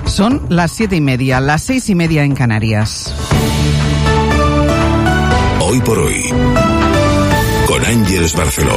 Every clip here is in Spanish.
Son las 7:30, las 6:30 en Canarias. Hoy por hoy, con Ángeles Barceló.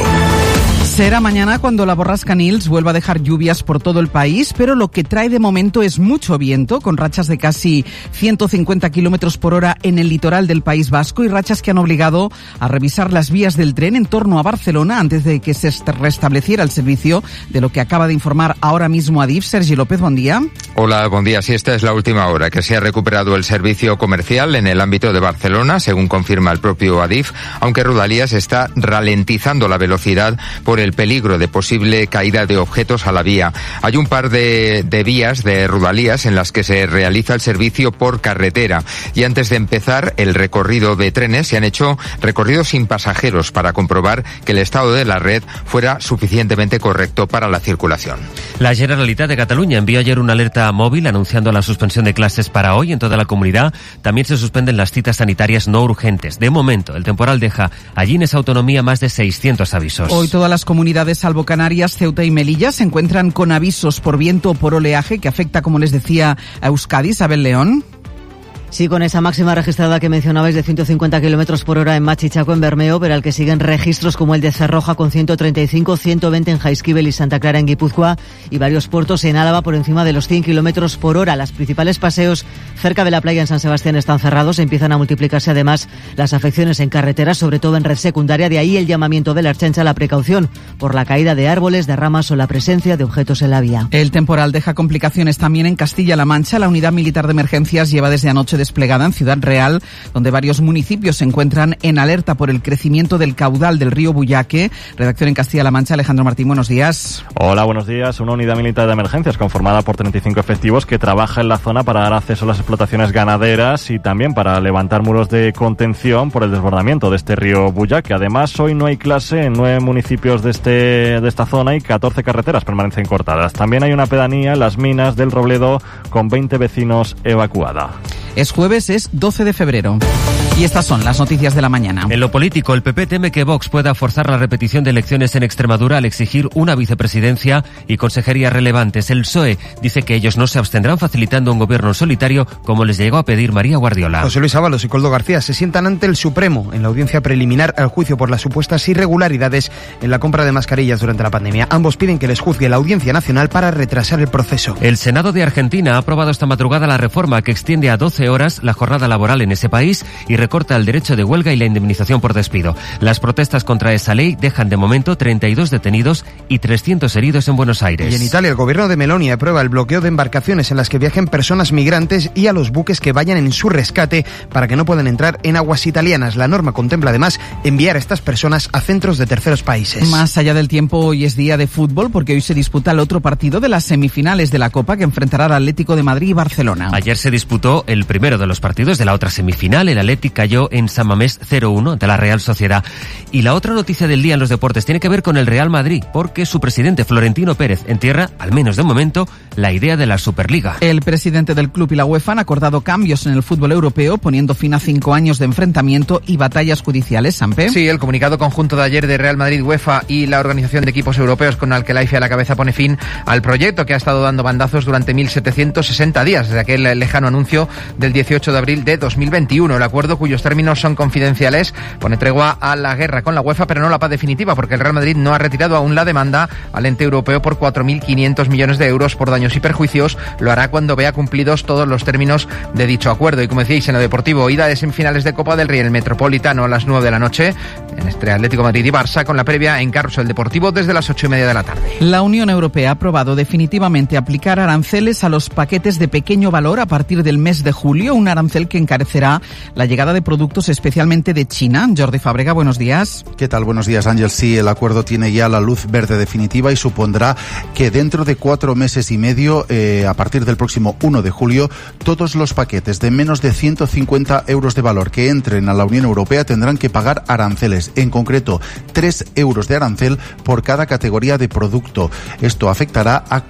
Será mañana cuando la borrasca Nils vuelva a dejar lluvias por todo el país, pero lo que trae de momento es mucho viento, con rachas de casi 150 kilómetros por hora en el litoral del País Vasco y rachas que han obligado a revisar las vías del tren en torno a Barcelona antes de que se restableciera el servicio, de lo que acaba de informar ahora mismo Adif. Sergi López, buen día. Hola, buen día. Sí, esta es la última hora que se ha recuperado el servicio comercial en el ámbito de Barcelona, según confirma el propio Adif, aunque Rodalies está ralentizando la velocidad por el peligro de posible caída de objetos a la vía. Hay un par de vías de Rodalies en las que se realiza el servicio por carretera y antes de empezar el recorrido de trenes se han hecho recorridos sin pasajeros para comprobar que el estado de la red fuera suficientemente correcto para la circulación. La Generalitat de Cataluña envió ayer una alerta móvil anunciando la suspensión de clases para hoy en toda la comunidad. También se suspenden las citas sanitarias no urgentes. De momento, el temporal deja allí en esa autonomía más de 600 avisos. Hoy todas las comunidades, salvo Canarias, Ceuta y Melilla, se encuentran con avisos por viento o por oleaje que afecta, como les decía, a Euskadi. Isabel León. Sí, con esa máxima registrada que mencionabais de 150 kilómetros por hora en Machichaco, en Bermeo, pero al que siguen registros como el de Cerroja con 135, 120 en Jaizkibel y Santa Clara en Guipúzcoa y varios puertos en Álava por encima de los 100 kilómetros por hora. Los principales paseos cerca de la playa en San Sebastián están cerrados. Empiezan a multiplicarse además las afecciones en carreteras, sobre todo en red secundaria. De ahí el llamamiento de la Ertzaintza a la precaución por la caída de árboles, de ramas o la presencia de objetos en la vía. El temporal deja complicaciones también en Castilla-La Mancha. La unidad militar de emergencias lleva desde anoche desplegada en Ciudad Real, donde varios municipios se encuentran en alerta por el crecimiento del caudal del río Buyaque. Redacción en Castilla-La Mancha, Alejandro Martín, buenos días. Hola, buenos días. Una unidad militar de emergencias conformada por 35 efectivos que trabaja en la zona para dar acceso a las explotaciones ganaderas y también para levantar muros de contención por el desbordamiento de este río Buyaque. Además, hoy no hay clase en 9 municipios de esta zona y 14 carreteras permanecen cortadas. También hay una pedanía en las minas del Robledo con 20 vecinos evacuada. Es jueves, es 12 de febrero. Y estas son las noticias de la mañana. En lo político, el PP teme que Vox pueda forzar la repetición de elecciones en Extremadura al exigir una vicepresidencia y consejerías relevantes. El PSOE dice que ellos no se abstendrán facilitando un gobierno solitario, como les llegó a pedir María Guardiola. José Luis Ábalos y Koldo García se sientan ante el Supremo en la audiencia preliminar al juicio por las supuestas irregularidades en la compra de mascarillas durante la pandemia. Ambos piden que les juzgue la Audiencia Nacional para retrasar el proceso. El Senado de Argentina ha aprobado esta madrugada la reforma que extiende a 12 horas la jornada laboral en ese país y recorta el derecho de huelga y la indemnización por despido. Las protestas contra esa ley dejan de momento 32 detenidos y 300 heridos en Buenos Aires. Y en Italia, el gobierno de Meloni aprueba el bloqueo de embarcaciones en las que viajen personas migrantes y a los buques que vayan en su rescate para que no puedan entrar en aguas italianas. La norma contempla además enviar a estas personas a centros de terceros países. Más allá del tiempo, hoy es día de fútbol porque hoy se disputa el otro partido de las semifinales de la Copa que enfrentará al Atlético de Madrid y Barcelona. Ayer se disputó el primero de los partidos de la otra semifinal. El Atlético cayó en San Mamés 0-1 ante la Real Sociedad. Y la otra noticia del día en los deportes tiene que ver con el Real Madrid, porque su presidente Florentino Pérez entierra, al menos de momento, la idea de la Superliga. El presidente del club y la UEFA han acordado cambios en el fútbol europeo, poniendo fin a 5 años de enfrentamiento y batallas judiciales. ¿Sampe? Sí, el comunicado conjunto de ayer de Real Madrid, UEFA y la Organización de Equipos Europeos con Al-Khelaifi a la cabeza pone fin al proyecto que ha estado dando bandazos durante 1.760 días, desde aquel lejano anuncio del 18 de abril de 2021. El acuerdo, cuyos términos son confidenciales, pone tregua a la guerra con la UEFA, pero no la paz definitiva, porque el Real Madrid no ha retirado aún la demanda al ente europeo por 4.500 millones de euros por daños y perjuicios. Lo hará cuando vea cumplidos todos los términos de dicho acuerdo. Y como decíais, en lo deportivo, ida de semifinales de Copa del Rey en el Metropolitano a las 9 de la noche, en este Atlético de Madrid y Barça, con la previa en Carrusel Deportivo desde las 8:30 de la tarde. La Unión Europea ha aprobado definitivamente aplicar aranceles a los paquetes de pequeño valor a partir del mes de julio, un arancel que encarecerá la llegada de productos especialmente de China. Jordi Fábrega, buenos días. ¿Qué tal? Buenos días, Ángel. Sí, el acuerdo tiene ya la luz verde definitiva y supondrá que dentro de 4 meses y medio, a partir del próximo 1 de julio, todos los paquetes de menos de 150 euros de valor que entren a la Unión Europea tendrán que pagar aranceles. En concreto, 3 euros de arancel por cada categoría de producto. Esto afectará a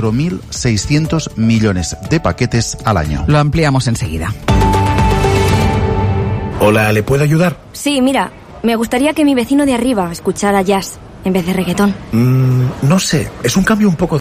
4.600 millones de paquetes al año. Lo ampliamos enseguida. Hola, ¿le puedo ayudar? Sí, mira, me gustaría que mi vecino de arriba escuchara jazz en vez de reggaetón. No sé, es un cambio un poco